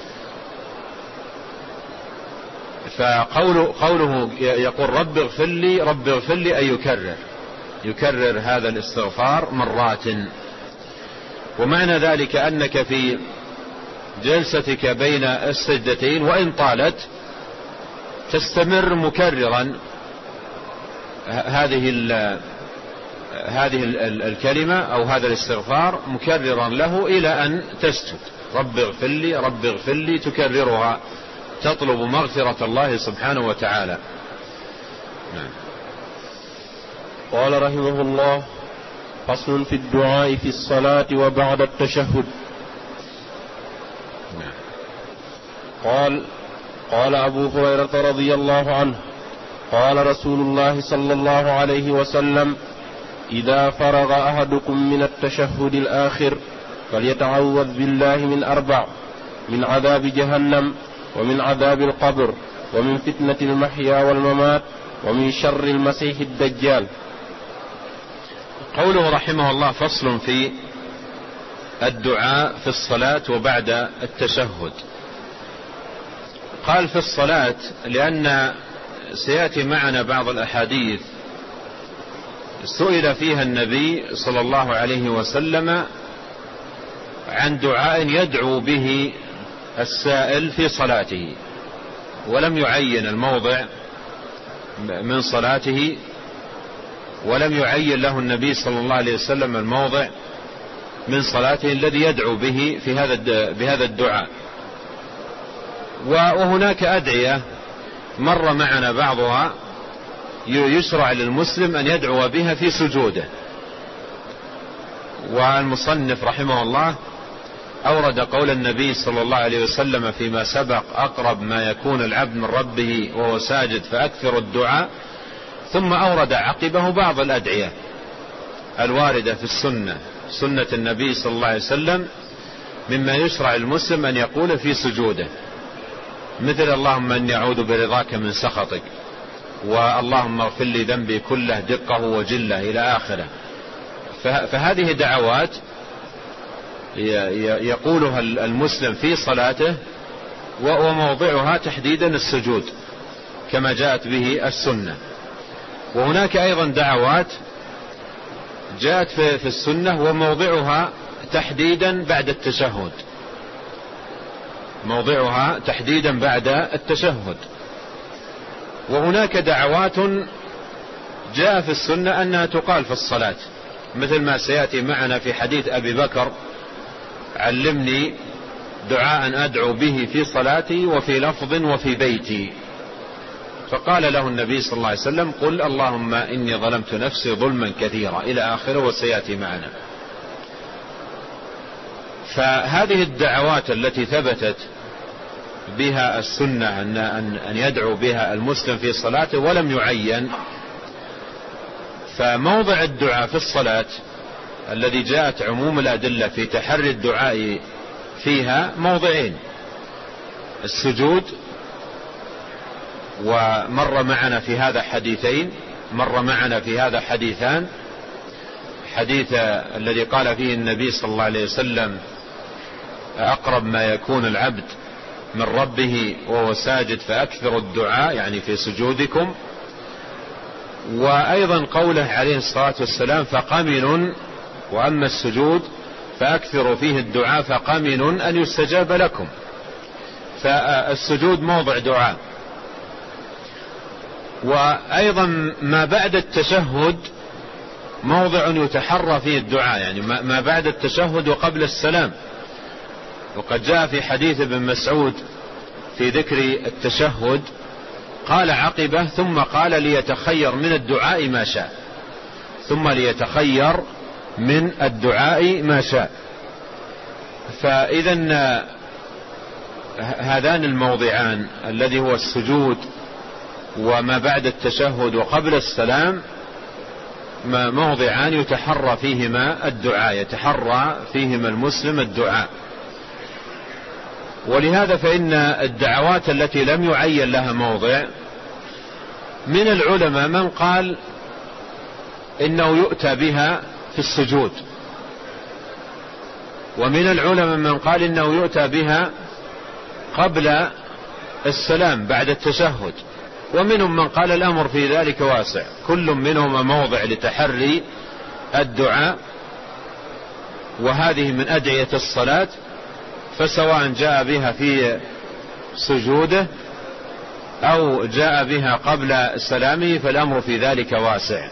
فقوله قوله يقول رب اغفر لي رب اغفر لي أي يكرر يكرر هذا الاستغفار مرات. ومعنى ذلك أنك في جلستك بين السجدتين وإن طالت تستمر مكررا هذه هذه الكلمة أو هذا الاستغفار مكررا له إلى أن تسجد، رب اغفر لي رب اغفر لي، تكررها تطلب مغفرة الله سبحانه وتعالى. نعم. قال رحمه الله: فصل في الدعاء في الصلاة وبعد التشهد. نعم. قال قال أبو هريرة رضي الله عنه قال رسول الله صلى الله عليه وسلم: إذا فرغ أحدكم من التشهد الآخر فليتعوذ بالله من أربع: من عذاب جهنم، ومن عذاب القبر، ومن فتنة المحيا والممات، ومن شر المسيح الدجال. قوله رحمه الله: فصل في الدعاء في الصلاة وبعد التشهد. قال في الصلاة لأن سيأتي معنا بعض الأحاديث سئل فيها النبي صلى الله عليه وسلم عن دعاء يدعو به السائل في صلاته، ولم يعين الموضع من صلاته، ولم يعين له النبي صلى الله عليه وسلم الموضع من صلاته الذي يدعو به في هذا بهذا الدعاء. وهناك أدعية مر معنا بعضها يشرع للمسلم أن يدعو بها في سجوده. والمصنف رحمه الله أورد قول النبي صلى الله عليه وسلم فيما سبق: أقرب ما يكون العبد من ربه وهو ساجد فأكثر الدعاء. ثم أورد عقبه بعض الأدعية الواردة في السنة، سنة النبي صلى الله عليه وسلم، مما يشرع المسلم أن يقول في سجوده، مثل: اللهم إني أعوذ برضاك من سخطك، واللهم اغفر لي ذنبي كله دقه وجله، إلى آخره. فهذه دعوات يقولها المسلم في صلاته، وموضعها تحديدا السجود كما جاءت به السنة. وهناك أيضا دعوات جاءت في السنة وموضعها تحديدا بعد التشهد، موضعها تحديدا بعد التشهد. وهناك دعوات جاء في السنة أنها تقال في الصلاة، مثل ما سيأتي معنا في حديث أبي بكر: علمني دعاء أدعو به في صلاتي وفي لفظ وفي بيتي. فقال له النبي صلى الله عليه وسلم: قل اللهم إني ظلمت نفسي ظلما كثيرا، إلى آخره، وسيأتي معنا. فهذه الدعوات التي ثبتت بها السنة أن, أن يدعو بها المسلم في صلاته ولم يعين، فموضع الدعاء في الصلاة الذي جاءت عموم الأدلة في تحري الدعاء فيها موضعين: السجود، ومر معنا في هذا حديثين، مر معنا في هذا حديثان: حديث الذي قال فيه النبي صلى الله عليه وسلم: أقرب ما يكون العبد من ربه وهو ساجد فأكثر الدعاء، يعني في سجودكم. وأيضا قوله عليه الصلاة والسلام: فقمن، وأما السجود فأكثر فيه الدعاء فقمن أن يستجاب لكم. فالسجود موضع دعاء. وأيضا ما بعد التشهد موضع يتحرى فيه الدعاء، يعني ما بعد التشهد وقبل السلام. وقد جاء في حديث ابن مسعود في ذكر التشهد قال عقبه: ثم قال ليتخير من الدعاء ما شاء، ثم ليتخير من الدعاء ما شاء. فإذا هذان الموضعان الذي هو السجود وما بعد التشهد وقبل السلام موضعان يتحرى فيهما الدعاء، يتحرى فيهما المسلم الدعاء. ولهذا فإن الدعوات التي لم يعين لها موضع، من العلماء من قال إنه يؤتى بها في السجود، ومن العلماء من قال إنه يؤتى بها قبل السلام بعد التشهد، ومنهم من قال الأمر في ذلك واسع، كل منهم موضع لتحري الدعاء، وهذه من أدعية الصلاة، فسواء جاء بها في سجوده أو جاء بها قبل سلامه فالأمر في ذلك واسع.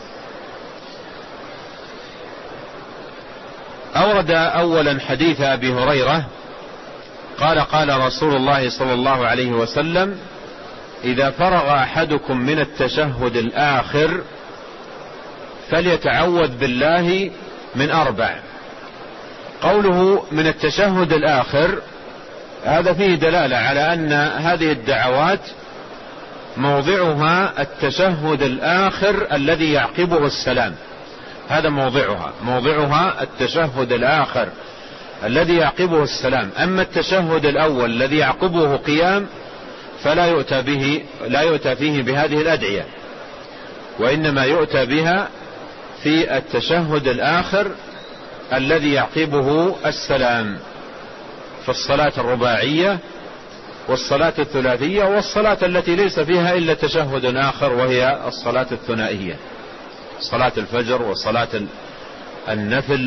أورد أولا حديث أبي هريرة قال قال رسول الله صلى الله عليه وسلم: إذا فرغ أحدكم من التشهد الآخر فليتعوذ بالله من أربع. قوله من التشهد الآخر هذا فيه دلالة على أن هذه الدعوات موضعها التشهد الآخر الذي يعقبه السلام، هذا موضعها موضعها التشهد الآخر الذي يعقبه السلام. أما التشهد الأول الذي يعقبه قيام فلا يؤتى به لا يؤتى فيه بهذه الأدعية، وإنما يؤتى بها في التشهد الآخر الذي يعقبه السلام، في الصلاة الرباعية والصلاة الثلاثية والصلاة التي ليس فيها إلا تشهد آخر وهي الصلاة الثنائية، صلاة الفجر وصلاة النفل.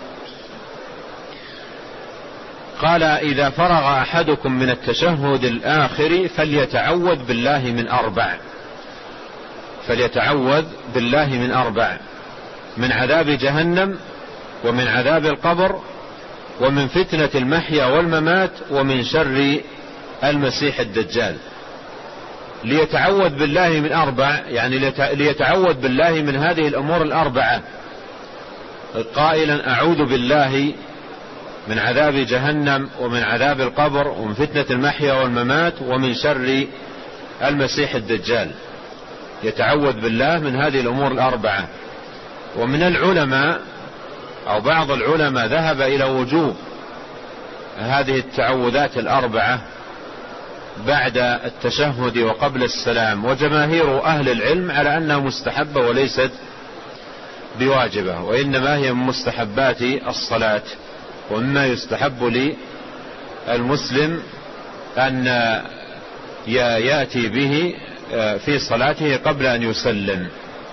قال: إذا فرغ أحدكم من التشهد الآخر فليتعوذ بالله من أربع، فليتعوذ بالله من أربع: من عذاب جهنم، ومن عذاب القبر، ومن فتنة المحيا والممات، ومن شر المسيح الدجال. ليتعوذ بالله من أربع يعني ليتعوذ بالله من هذه الأمور الأربعة، قائلا: أعوذ بالله من عذاب جهنم، ومن عذاب القبر، ومن فتنة المحيا والممات، ومن شر المسيح الدجال. يتعوذ بالله من هذه الأمور الأربعة. ومن العلماء أو بعض العلماء ذهب إلى وجوب هذه التعوذات الأربعة بعد التشهد وقبل السلام، وجماهير أهل العلم على أنها مستحبة وليست بواجبة، وإنما هي من مستحبات الصلاة، ومما يستحب للمسلم أن يأتي به في صلاته قبل أن يسلم.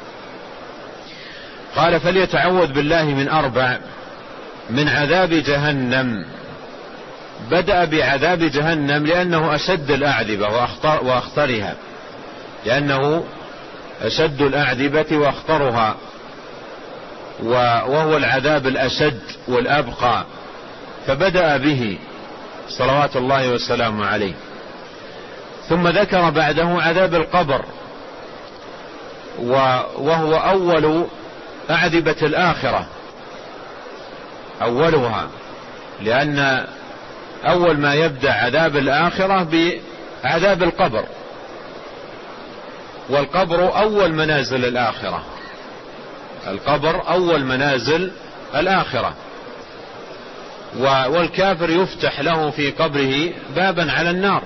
قال: فليتعوذ بالله من أربع: من عذاب جهنم. بدأ بعذاب جهنم لأنه أشد الأعذبة وأخطرها، لأنه أشد الأعذبة وأخطرها، وهو العذاب الأشد والأبقى، فبدأ به صلوات الله والسلام عليه. ثم ذكر بعده عذاب القبر، وهو أول أعذبة الآخرة، أولها، لأن أول ما يبدأ عذاب الآخرة بعذاب القبر، والقبر أول منازل الآخرة، القبر أول منازل الآخرة. والكافر يفتح له في قبره بابا على النار،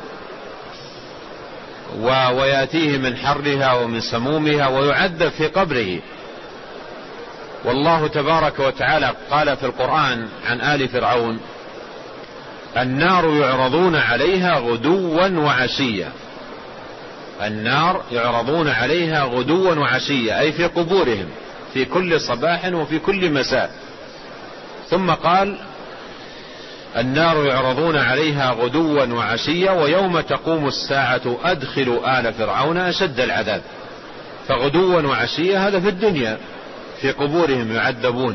ويأتيه من حرها ومن سمومها ويعذب في قبره. والله تبارك وتعالى قال في القرآن عن آل فرعون: النار يعرضون عليها غدوا وعشيا. النار يعرضون عليها غدوا وعشيا، أي في قبورهم في كل صباح وفي كل مساء. ثم قال: النار يعرضون عليها غدوا وعشيا ويوم تقوم الساعة أدخلوا آل فرعون أشد العذاب. فغدوا وعشيا هذا في الدنيا في قبورهم يعذبون.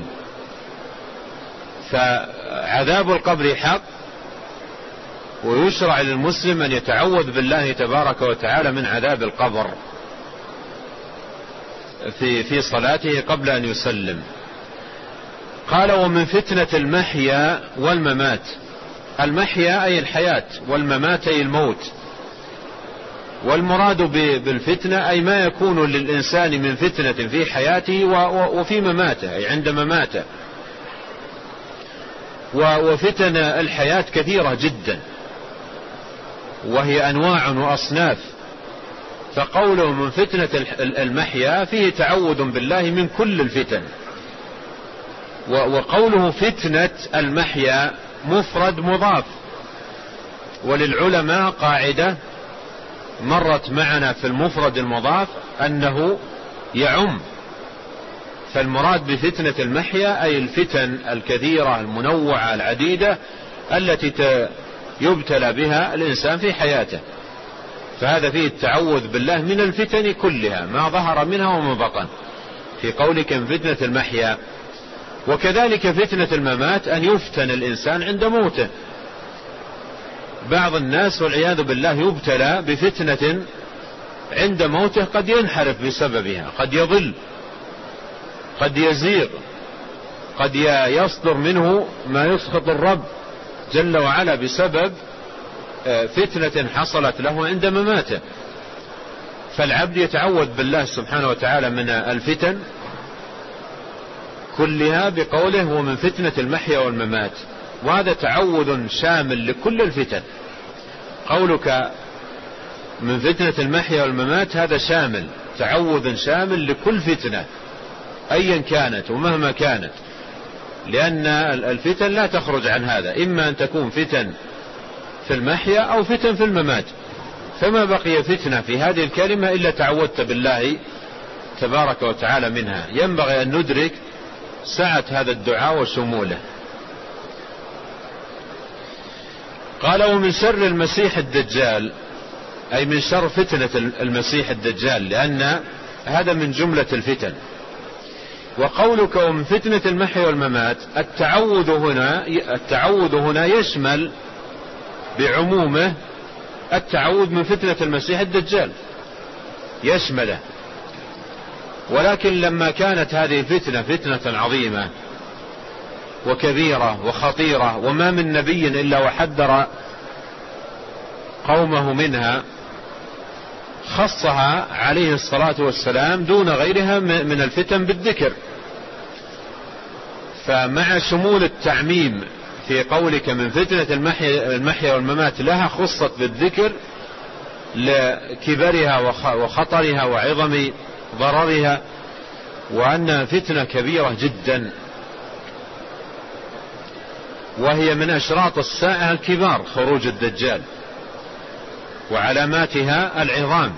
فعذاب القبر حق، ويشرع للمسلم أن يتعوذ بالله تبارك وتعالى من عذاب القبر في في صلاته قبل أن يسلم. قال: ومن فتنة المحيا والممات. المحيا أي الحياة، والممات أي الموت. والمراد بالفتنة أي ما يكون للإنسان من فتنة في حياته وفي مماته، أي عند مماته. وفتن الحياة كثيرة جدا، وهي أنواع وأصناف. فقوله من فتنة المحيا فيه تعوذ بالله من كل الفتن. وقوله فتنة المحيا مفرد مضاف، وللعلماء قاعدة مرت معنا في المفرد المضاف أنه يعم. فالمراد بفتنة المحيا أي الفتن الكثيرة المنوعة العديدة التي يبتلى بها الإنسان في حياته. فهذا فيه التعوذ بالله من الفتن كلها ما ظهر منها وما بطن في قولك من فتنة المحيا. وكذلك فتنة الممات أن يفتن الإنسان عند موته. بعض الناس والعياذ بالله يبتلى بفتنة عند موته قد ينحرف بسببها، قد يضل، قد يزيغ، قد يصدر منه ما يسخط الرب جل وعلا بسبب فتنة حصلت له عند مماته. فالعبد يتعوذ بالله سبحانه وتعالى من الفتن كلها بقوله ومن فتنة المحيا والممات، وهذا تعوذ شامل لكل الفتن. قولك من فتنة المحيا والممات هذا شامل، تعوذ شامل لكل فتنة أيا كانت ومهما كانت، لأن الفتن لا تخرج عن هذا، إما أن تكون فتن في المحيا أو فتن في الممات. فما بقي فتنة في هذه الكلمة إلا تعوذت بالله تبارك وتعالى منها. ينبغي أن ندرك سعة هذا الدعاء وشموله. قال ومن شر المسيح الدجال، أي من شر فتنة المسيح الدجال، لأن هذا من جملة الفتن. وقولك ومن فتنة المحيا والممات، التعوذ هنا التعوذ هنا يشمل بعمومه التعوذ من فتنة المسيح الدجال، يشمله. ولكن لما كانت هذه الفتنة فتنة عظيمة وكبيرة وخطيرة وما من نبي إلا وحذر قومه منها، خصها عليه الصلاة والسلام دون غيرها من الفتن بالذكر. فمع شمول التعميم في قولك من فتنة المحيا والممات لها خصت بالذكر لكبرها وخطرها وعظم ضررها، وأنها فتنة كبيرة جدا، وهي من أشراط الساعة الكبار خروج الدجال وعلاماتها العظام.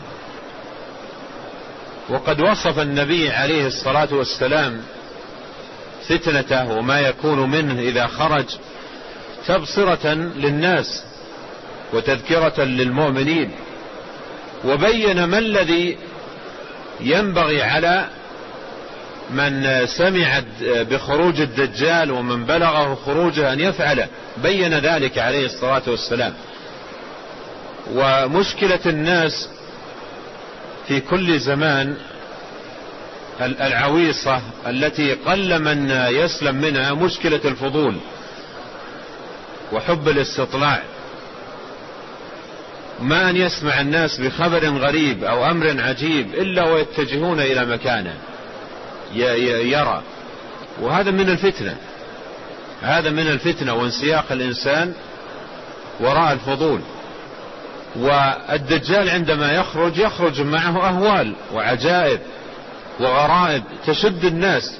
وقد وصف النبي عليه الصلاة والسلام فتنته وما يكون منه إذا خرج تبصرة للناس وتذكرة للمؤمنين، وبين ما الذي ينبغي على من سمع بخروج الدجال ومن بلغه خروجه أن يفعله، بين ذلك عليه الصلاة والسلام. ومشكلة الناس في كل زمان العويصة التي قل من يسلم منها مشكلة الفضول وحب الاستطلاع. ما أن يسمع الناس بخبر غريب أو أمر عجيب إلا ويتجهون إلى مكانه يرى، وهذا من الفتنة، هذا من الفتنة وانسياق الإنسان وراء الفضول. والدجال عندما يخرج يخرج معه أهوال وعجائب وغرائب تشد الناس،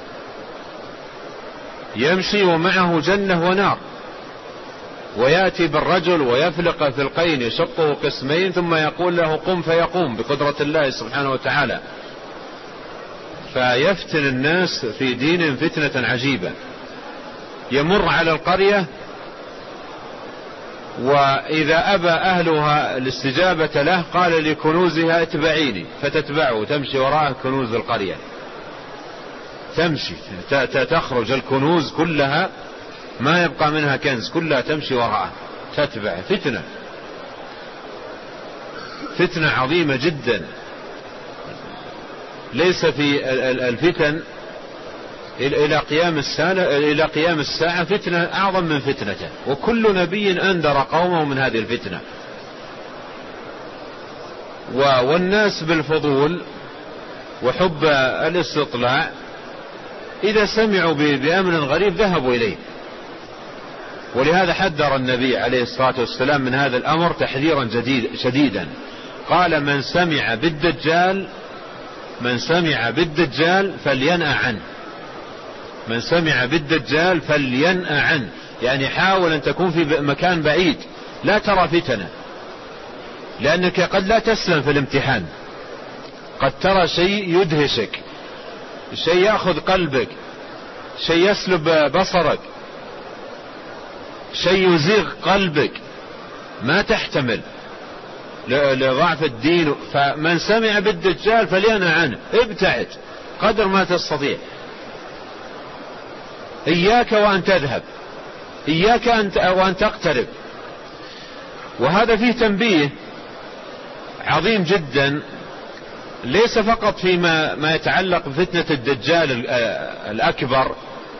يمشي ومعه جنة ونار، ويأتي بالرجل ويفلق فلقين يشقه قسمين ثم يقول له قم فيقوم بقدرة الله سبحانه وتعالى، فيفتن الناس في دين فتنة عجيبة. يمر على القرية وإذا أبى أهلها الاستجابة له قال لكنوزها اتبعيني، فتتبعه تمشي وراء كنوز القرية، تمشي تخرج الكنوز كلها ما يبقى منها كنز، كلها تمشي وراءه تتبع. فتنة فتنة عظيمة جدا. ليس في الفتن إلى قيام الساعة إلى قيام الساعة فتنة أعظم من فتنته، وكل نبي أنذر قومه من هذه الفتنة. والناس بالفضول وحب الاستطلاع إذا سمعوا بأمر غريب ذهبوا إليه، ولهذا حذر النبي عليه الصلاة والسلام من هذا الأمر تحذيرا جديد شديدا. قال: من سمع بالدجال من سمع بالدجال فلينأ عنه من سمع بالدجال فلينأ عنه يعني حاول أن تكون في مكان بعيد لا ترى فتنة، لأنك قد لا تسلم في الامتحان، قد ترى شيء يدهشك، شيء يأخذ قلبك، شيء يسلب بصرك، شيء يزيغ قلبك ما تحتمل لضعف الدين. فمن سمع بالدجال فلينأ عنه، ابتعد قدر ما تستطيع، إياك وأن تذهب، إياك وأن تقترب. وهذا فيه تنبيه عظيم جدا، ليس فقط فيما ما يتعلق بفتنة الدجال الأكبر،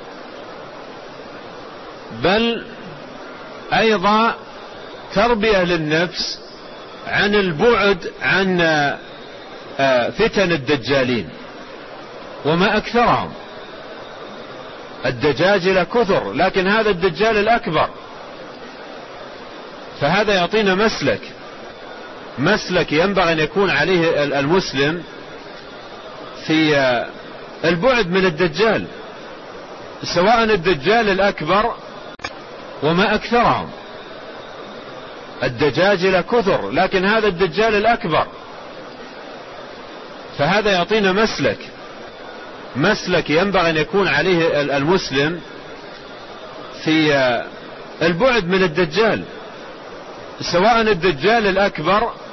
بل أيضا تربية للنفس عن البعد عن فتن الدجالين وما أكثرهم. الدجاجلة كثر، لكن هذا الدجال الأكبر، فهذا يعطينا مسلك مسلك ينبغي أن يكون عليه المسلم في البعد من الدجال، سواء الدجال الأكبر وما أكثرهم. الدجاجلة كثر، لكن هذا الدجال الأكبر، فهذا يعطينا مسلك مسلك ينبغي أن يكون عليه المسلم في البعد من الدجال، سواء الدجال الأكبر